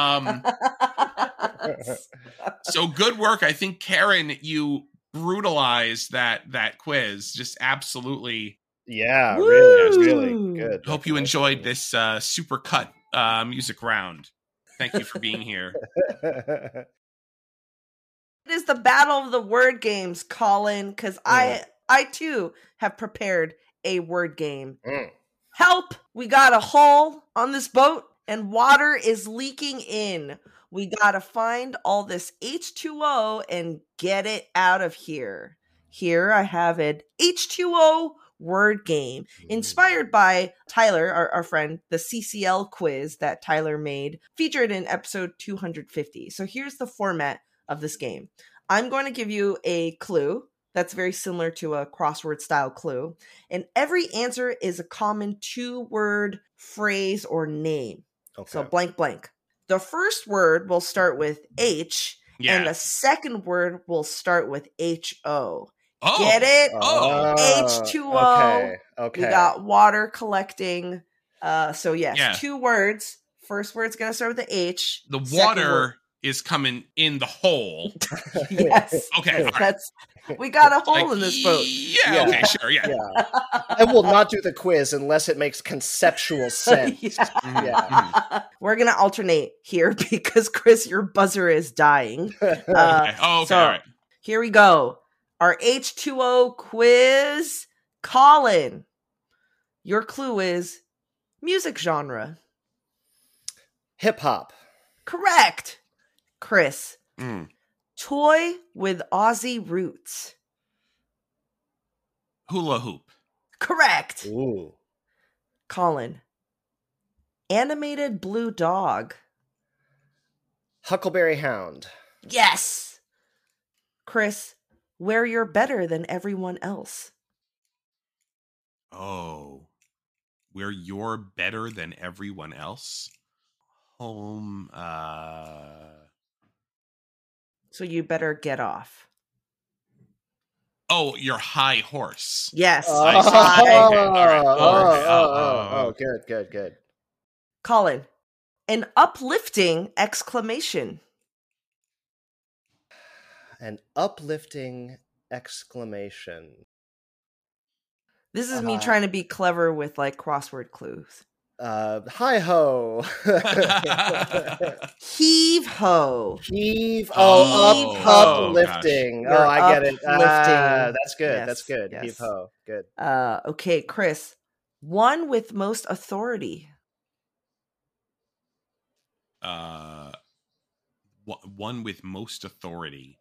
So good work. I think, Karen, you brutalized that quiz. Just absolutely. Yeah, really good. Hope you enjoyed this super cut music round. Thank you for being here. It is the battle of the word games, Colin, because I too have prepared a word game. Help! We got a hole on this boat and water is leaking in. We gotta find all this H2O and get it out of here. Here I have an H2O word game inspired by Tyler, our friend, the CCL quiz that Tyler made, featured in episode 250. So here's the format of this game. I'm going to give you a clue that's very similar to a crossword style clue, and every answer is a common 2-word phrase or name. Okay. So blank blank. The first word will start with H, and the second word will start with HO. Oh. Get it? H2O. Okay. We got water collecting. So yes, 2 words. First word's going to start with the H. The water is coming in the hole. Yes. Okay. We got a hole in this boat. Yeah. Okay. Sure. Yeah. I will not do the quiz unless it makes conceptual sense. We're gonna alternate here because Chris, your buzzer is dying. Okay. All right. Here we go. Our H2O quiz. Colin, your clue is music genre. Hip hop. Correct. Chris, Toy with Aussie roots. Hula hoop. Correct. Ooh. Colin. Animated blue dog. Huckleberry Hound. Yes. Chris. Where you're better than everyone else. Oh. Where you're better than everyone else? Home. So you better get off. Oh, your high horse. Yes. Oh, good. Colin, an uplifting exclamation. An uplifting exclamation. This is me trying to be clever with like crossword clues. Hi ho. Heave ho. Heave. Uplifting. Gosh. I get it. Uplifting. That's good. Yes, That's good. yes. Heave ho. Good. Okay, Chris. One with most authority. One with most authority.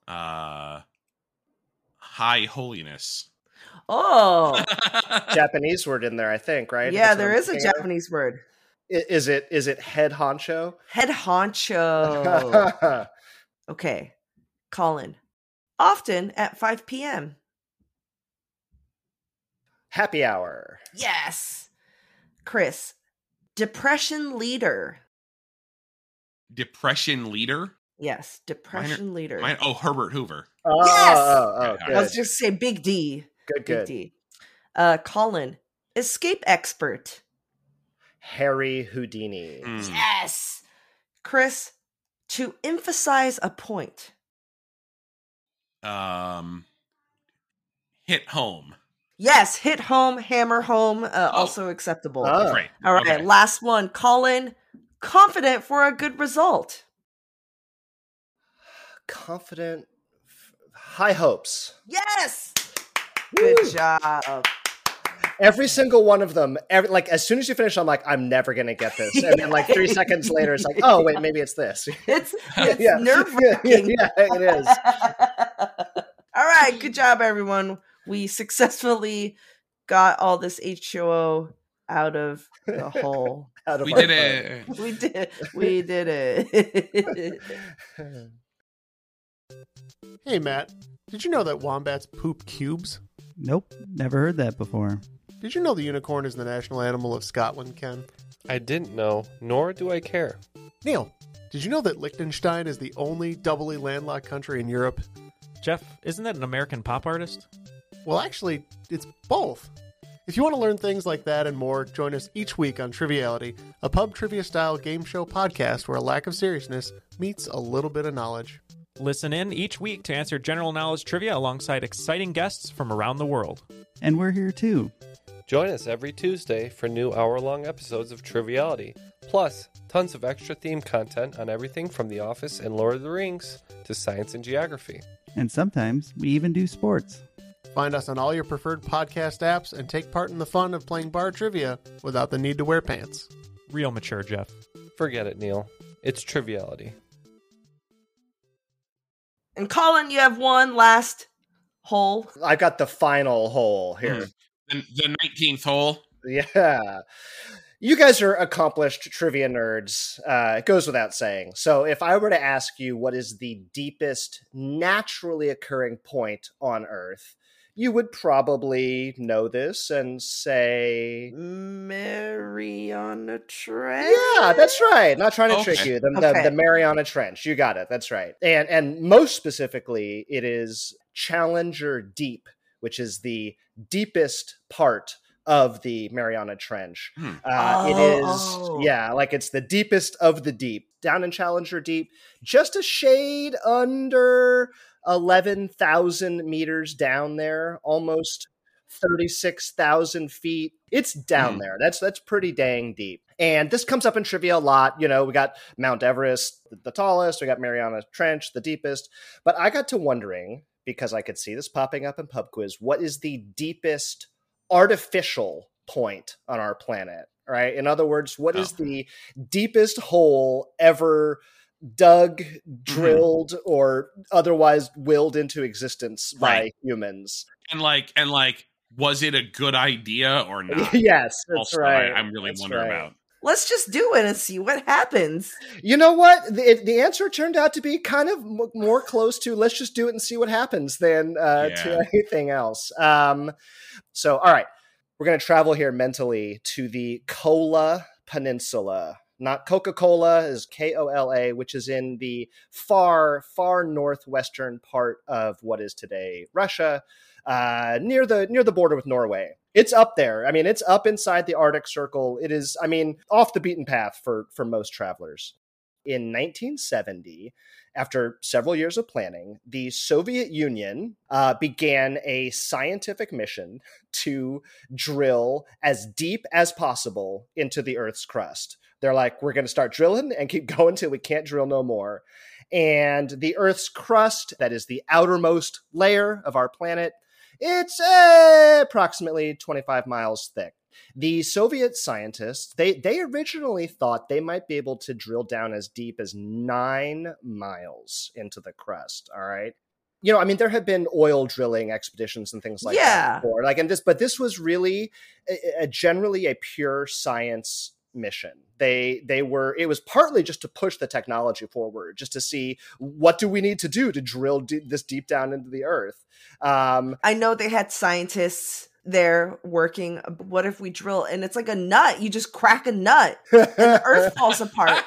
High holiness. Oh. Japanese word in there, I think, right? Yeah, there is a Japanese word. Is it head honcho? Head honcho. Okay. Colin. Often at 5 p.m. Happy hour. Yes. Chris. Depression leader. Depression leader? Yes, depression leader. Herbert Hoover. Yes. Good. Let's just say Big D. Good. Big D. Colin. Escape expert. Harry Houdini. Yes. Chris. To emphasize a point. Hit home. Yes, hit home, hammer home, also acceptable. Great. All right, Okay. Last one. Colin, confident for a good result. Confident. High hopes. Yes. Good job. Every single one of them, as soon as you finish, I'm like, I'm never going to get this. And then 3 seconds later, it's like, oh, wait, maybe it's this. It's nerve-wracking. Yeah, it is. All right, good job, everyone. We successfully got all this H2O out of the hole. We did it. We did it. Hey, Matt, did you know that wombats poop cubes? Nope, never heard that before. Did you know the unicorn is the national animal of Scotland, Ken? I didn't know, nor do I care. Neil, did you know that Liechtenstein is the only doubly landlocked country in Europe? Jeff, isn't that an American pop artist? Well, actually, it's both. If you want to learn things like that and more, join us each week on Triviality, a pub trivia-style game show podcast where a lack of seriousness meets a little bit of knowledge. Listen in each week to answer general knowledge trivia alongside exciting guests from around the world. And we're here too. Join us every Tuesday for new hour-long episodes of Triviality, plus tons of extra theme content on everything from The Office and Lord of the Rings to science and geography. And sometimes we even do sports. Find us on all your preferred podcast apps and take part in the fun of playing bar trivia without the need to wear pants. Real mature, Jeff. Forget it, Neil. It's Triviality. And Colin, you have one last hole. I got the final hole here. The 19th hole. Yeah. You guys are accomplished trivia nerds. It goes without saying. So if I were to ask you what is the deepest naturally occurring point on Earth, you would probably know this and say... Mariana Trench? Yeah, that's right. Not trying to trick you. The Mariana Trench. You got it. That's right. And most specifically, it is Challenger Deep, which is the deepest part of the Mariana Trench. It is, it's the deepest of the deep. Down in Challenger Deep, just a shade under 11,000 meters down there, almost 36,000 feet. It's down there. That's pretty dang deep. And this comes up in trivia a lot. You know, we got Mount Everest, the tallest. We got Mariana Trench, the deepest. But I got to wondering, because I could see this popping up in Pub Quiz, what is the deepest artificial point on our planet, right? In other words, what is the deepest hole ever dug, drilled, or otherwise willed into existence by humans. And was it a good idea or not? Yes, that's also, right. I'm really wondering about. Let's just do it and see what happens. You know what? The answer turned out to be kind of more close to let's just do it and see what happens than to anything else. So, all right. We're going to travel here mentally to the Kola Peninsula. Not Coca-Cola, is Kola, which is in the far, far northwestern part of what is today Russia, near the border with Norway. It's up there. I mean, it's up inside the Arctic Circle. It is, I mean, off the beaten path for most travelers. In 1970, after several years of planning, the Soviet Union began a scientific mission to drill as deep as possible into the Earth's crust. They're like, we're going to start drilling and keep going till we can't drill no more. And the Earth's crust, that is the outermost layer of our planet, it's approximately 25 miles thick. The Soviet scientists, they originally thought they might be able to drill down as deep as 9 miles into the crust, all right? You know, I mean, there have been oil drilling expeditions and things like that before. But this was really generally a pure science mission. It was partly just to push the technology forward, just to see what do we need to do to drill this deep down into the earth. I know they had scientists there working. What if we drill and it's like a nut? You just crack a nut and the earth falls apart.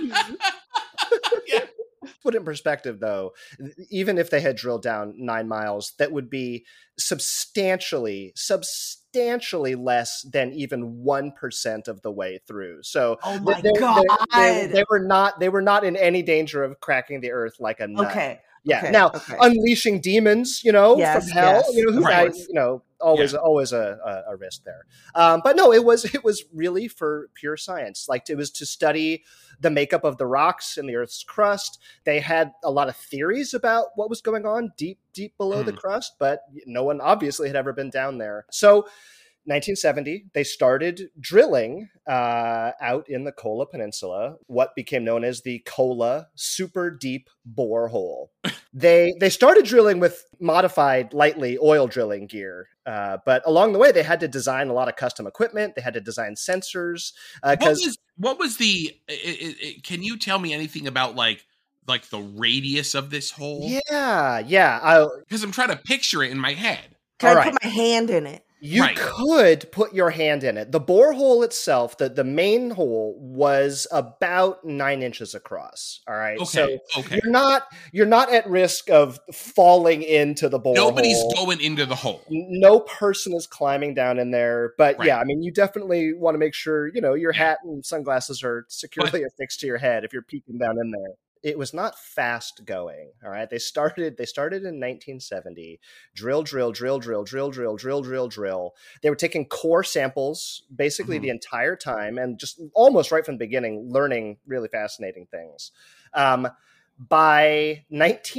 Put it in perspective, though, even if they had drilled down 9 miles, that would be substantially less than even 1% of the way through. So, oh my God, they were not in any danger of cracking the earth like a nut. Okay. Yeah. Okay. Now, unleashing demons, from hell, Yes. Always a risk there. But no, it was really for pure science. Like, it was to study the makeup of the rocks in the Earth's crust. They had a lot of theories about what was going on deep below the crust, but no one obviously had ever been down there. So 1970, they started drilling out in the Kola Peninsula, what became known as the Kola Super Deep Borehole. They started drilling with modified lightly oil drilling gear, but along the way, they had to design a lot of custom equipment. They had to design sensors. What was the? Can you tell me anything about like the radius of this hole? Yeah. Because I'm trying to picture it in my head. Can I put my hand in it? You could put your hand in it. The borehole itself, the main hole, was about 9 inches across. All right. Okay. So you're not at risk of falling into the borehole. Nobody's going into the hole. No person is climbing down in there. But yeah, I mean, you definitely want to make sure, your hat and sunglasses are securely affixed to your head if you're peeking down in there. It was not fast going. All right. They started in 1970. Drill. They were taking core samples basically the entire time and just almost right from the beginning, learning really fascinating things. By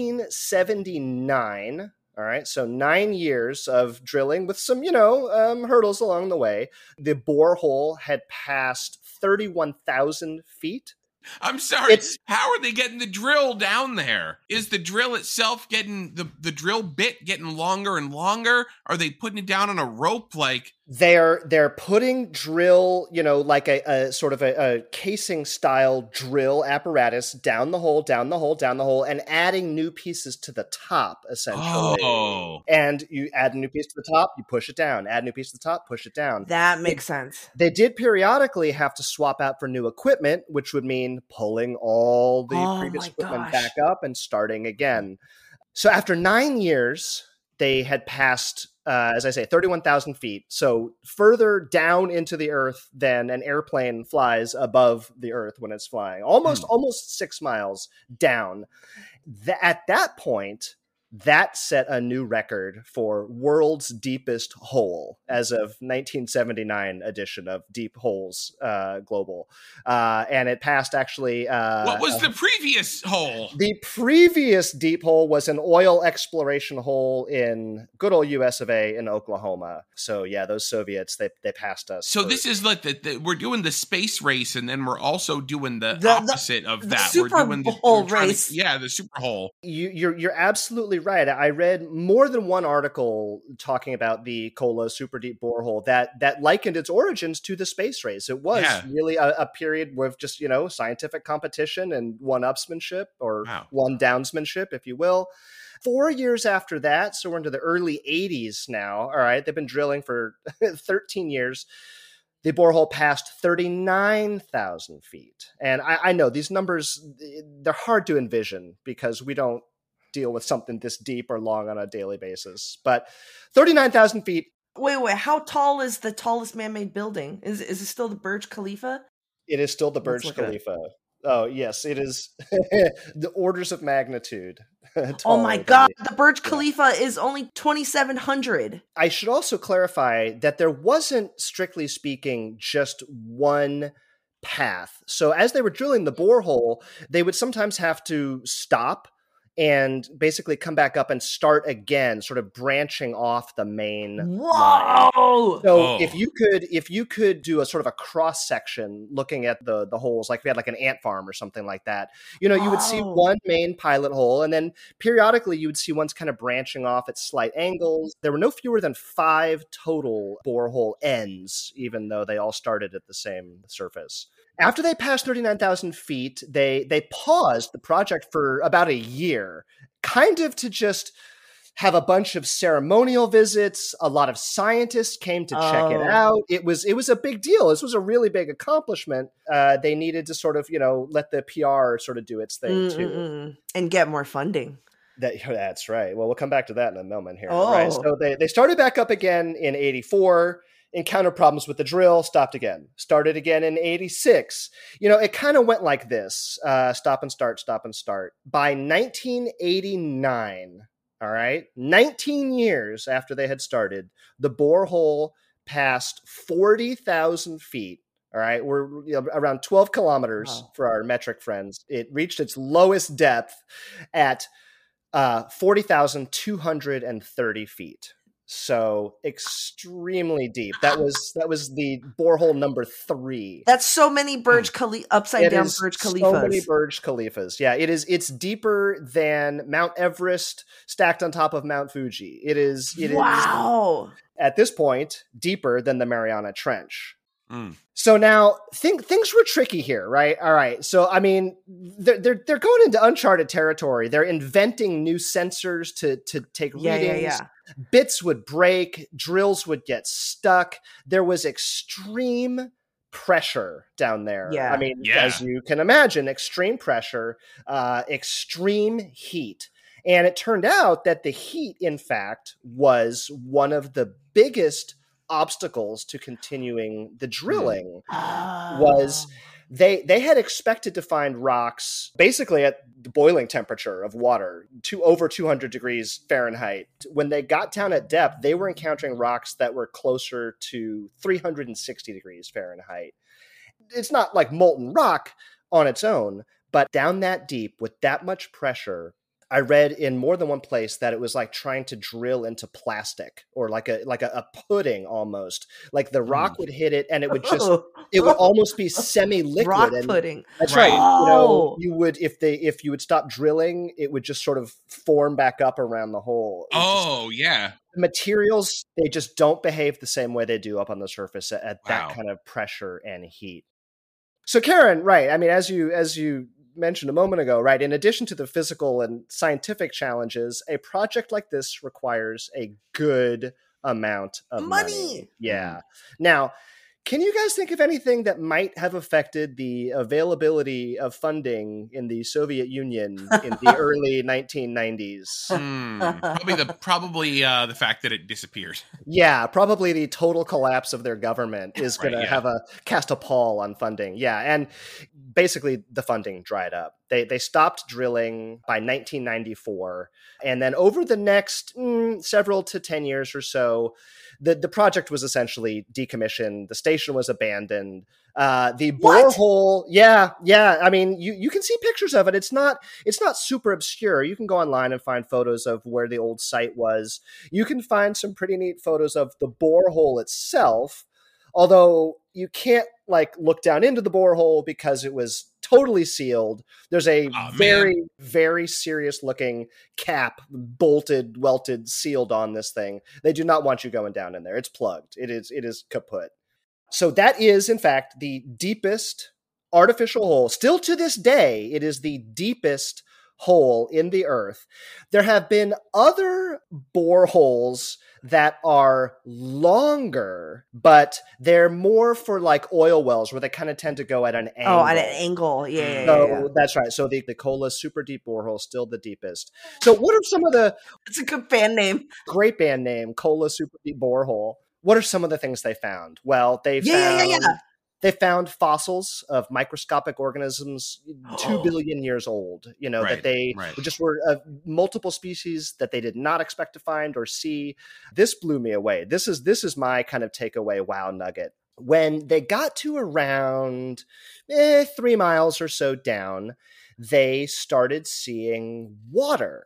1979, all right, so 9 years of drilling with some, hurdles along the way, the borehole had passed 31,000 feet. I'm sorry. How are they getting the drill down there? Is the drill itself getting the drill bit getting longer and longer? Are they putting it down on a rope? Like they're putting drill, like a sort of a casing style drill apparatus down the hole, and adding new pieces to the top, essentially. Oh. And you add a new piece to the top, you push it down. Add a new piece to the top, push it down. That makes sense. They did periodically have to swap out for new equipment, which would mean pulling all the previous equipment back up and starting again. So after 9 years, they had passed, as I say, 31,000 feet. So further down into the earth than an airplane flies above the earth when it's flying. Almost 6 miles down. At that point, that set a new record for world's deepest hole as of 1979 edition of Deep Holes Global. And it passed actually... what was the previous hole? The previous deep hole was an oil exploration hole in good old US of A in Oklahoma. So yeah, those Soviets, they passed us. So this is like we're doing the space race, and then we're also doing the opposite of that. Super we're doing the hole race. The super hole. You're absolutely right. I read more than one article talking about the Kola super deep borehole that likened its origins to the space race. It was really a period with just, scientific competition and one-upsmanship or one-downsmanship, if you will. 4 years after that, so we're into the early 80s now, all right, they've been drilling for 13 years. The borehole passed 39,000 feet. And I know these numbers, they're hard to envision because we don't deal with something this deep or long on a daily basis. But 39,000 feet. Wait, how tall is the tallest man-made building? Is it still the Burj Khalifa? It is still the Burj Khalifa. Oh, yes, it is the orders of magnitude. Oh my God, the Burj Khalifa is only 2,700. I should also clarify that there wasn't, strictly speaking, just one path. So as they were drilling the borehole, they would sometimes have to stop and basically come back up and start again, sort of branching off the main line. So if you could do a sort of a cross section looking at the holes, like if you had like an ant farm or something like that, you would see one main pilot hole, and then periodically you would see ones kind of branching off at slight angles. There were no fewer than 5 total borehole ends, even though they all started at the same surface. After they passed 39,000 feet, they paused the project for about a year, kind of to just have a bunch of ceremonial visits. A lot of scientists came to check it out. It was a big deal. This was a really big accomplishment. They needed to sort of, let the PR sort of do its thing too. And get more funding. That's right. Well, we'll come back to that in a moment here. Right? So they started back up again in 84. Encountered problems with the drill, stopped again. Started again in 86. It kind of went like this. Stop and start, stop and start. By 1989, all right, 19 years after they had started, the borehole passed 40,000 feet. All right, we're around 12 kilometers for our metric friends. It reached its lowest depth at 40,230 feet. So extremely deep. That was the borehole number 3. That's so many Burj Khalifa upside down Burj Khalifas. So many Burj Khalifas. Yeah, it's deeper than Mount Everest stacked on top of Mount Fuji. It is at this point deeper than the Mariana Trench. So now things were tricky here, right? All right. So I mean, they're going into uncharted territory. They're inventing new sensors to take readings. Yeah. Bits would break, drills would get stuck. There was extreme pressure down there. Yeah. I mean, as you can imagine, extreme pressure, extreme heat. And it turned out that the heat, in fact, was one of the biggest obstacles to continuing the drilling. Was they had expected to find rocks basically at the boiling temperature of water, to over 200 degrees Fahrenheit. When they got down at depth, they were encountering rocks that were closer to 360 degrees Fahrenheit. It's not like molten rock on its own, but down that deep with that much pressure, I read in more than one place that it was like trying to drill into plastic, or like a pudding almost. Like the rock would hit it and it would almost be semi-liquid. Rock pudding. That's right. You would, if you would stop drilling, it would just sort of form back up around the hole. The materials, they just don't behave the same way they do up on the surface at that kind of pressure and heat. So Karen, right. I mean, as you mentioned a moment ago, right? In addition to the physical and scientific challenges, a project like this requires a good amount of money. Yeah. Now, Can you guys think of anything that might have affected the availability of funding in the Soviet Union in the early 1990s? Probably the fact that it disappeared. Yeah, probably the total collapse of their government is going to cast a pall on funding. Yeah, and basically the funding dried up. They stopped drilling by 1994, and then over the next several to 10 years or so, the project was essentially decommissioned. The station was abandoned. The borehole, yeah. I mean, you can see pictures of it. It's not super obscure. You can go online and find photos of where the old site was. You can find some pretty neat photos of the borehole itself, although you can't look down into the borehole because it was totally sealed. There's a very, very serious looking cap, bolted, welted, sealed on this thing. They do not want you going down in there. It's plugged. It is kaput. So that is, in fact, the deepest artificial hole. Still to this day, it is the deepest hole in the earth. There have been other boreholes that are longer, but they're more for oil wells where they kind of tend to go at an angle. Oh, at an angle. Yeah. That's right. So the Kola Super Deep Borehole is still the deepest. So what are some of the... It's a good band name. Great band name, Kola Super Deep Borehole. What are some of the things they found? Well, they found fossils of microscopic organisms 2 billion years old, that they just were multiple species that they did not expect to find or see. This blew me away. This is my kind of takeaway wow nugget. When they got to around 3 miles or so down, they started seeing water.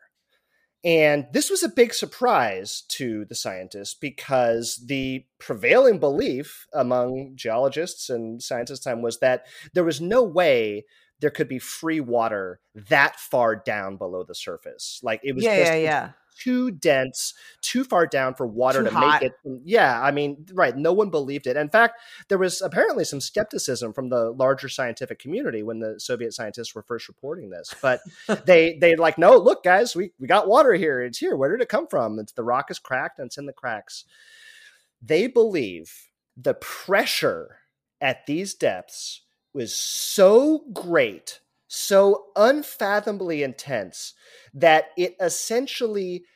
And this was a big surprise to the scientists because the prevailing belief among geologists and scientists at the time was that there was no way there could be free water that far down below the surface. It was too dense, too far down for water to make it. Yeah, I mean, right. No one believed it. In fact, there was apparently some skepticism from the larger scientific community when the Soviet scientists were first reporting this. But they no, look, guys, we got water here. It's here. Where did it come from? The rock is cracked and it's in the cracks. They believe the pressure at these depths was so great, so unfathomably intense that it essentially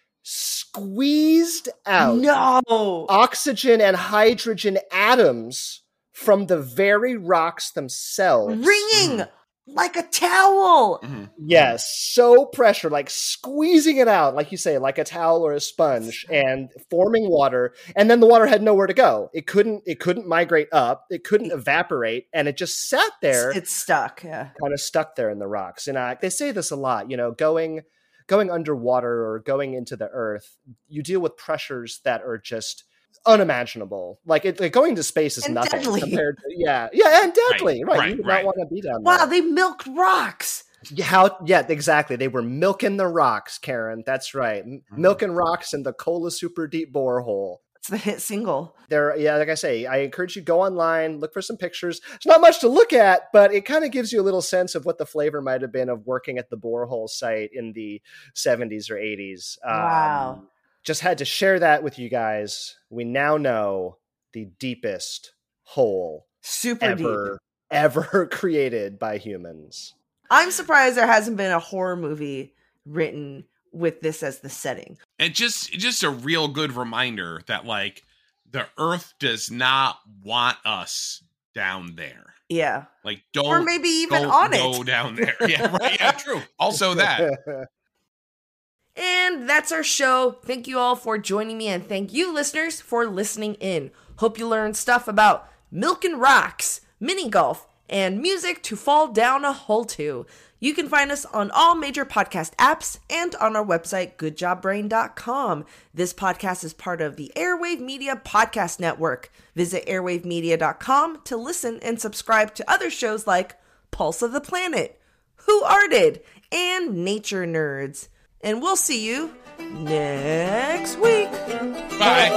squeezed out oxygen and hydrogen atoms from the very rocks themselves. Ringing like a towel. Mm-hmm. Yes, so pressure, squeezing it out, like you say, like a towel or a sponge, and forming water. And then the water had nowhere to go. It couldn't migrate up. It couldn't evaporate, and it just sat there. It's stuck, yeah. Kind of stuck there in the rocks. And they say this a lot, going underwater or going into the earth, you deal with pressures that are just unimaginable. Going to space is nothing compared to and deadly. Right. You would not want to be down there. Wow, they milked rocks. Yeah, exactly. They were milking the rocks, Karen. That's right. Milking rocks in the Kola Super Deep Borehole. It's the hit single. Like I say, I encourage you to go online, look for some pictures. There's not much to look at, but it kind of gives you a little sense of what the flavor might have been of working at the borehole site in the 70s or 80s. Wow. Just had to share that with you guys. We now know the deepest hole ever created by humans. I'm surprised there hasn't been a horror movie written with this as the setting. And just a real good reminder that the earth does not want us down there. Yeah. Don't, or maybe even on it. Go down there. Yeah, right. Yeah, true. Also that. And that's our show. Thank you all for joining me, and thank you, listeners, for listening in. Hope you learned stuff about milking rocks, mini golf, and music to fall down a hole to. You can find us on all major podcast apps and on our website, goodjobbrain.com. This podcast is part of the Airwave Media Podcast Network. Visit airwavemedia.com to listen and subscribe to other shows like Pulse of the Planet, Who Arted, and Nature Nerds. And we'll see you next week. Bye.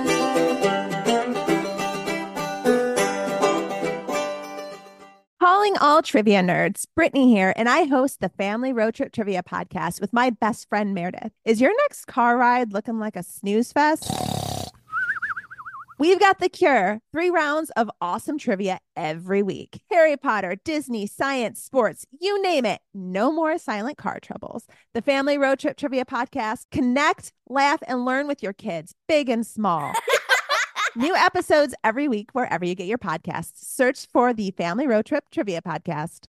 Calling all trivia nerds. Brittany here, and I host the Family Road Trip Trivia Podcast with my best friend Meredith. Is your next car ride looking like a snooze fest? We've got the cure. 3 rounds of awesome trivia every week. Harry Potter, Disney, science, sports, you name it. No more silent car troubles. The Family Road Trip Trivia Podcast. Connect, laugh, and learn with your kids, big and small. New episodes every week wherever you get your podcasts. Search for the Family Road Trip Trivia Podcast.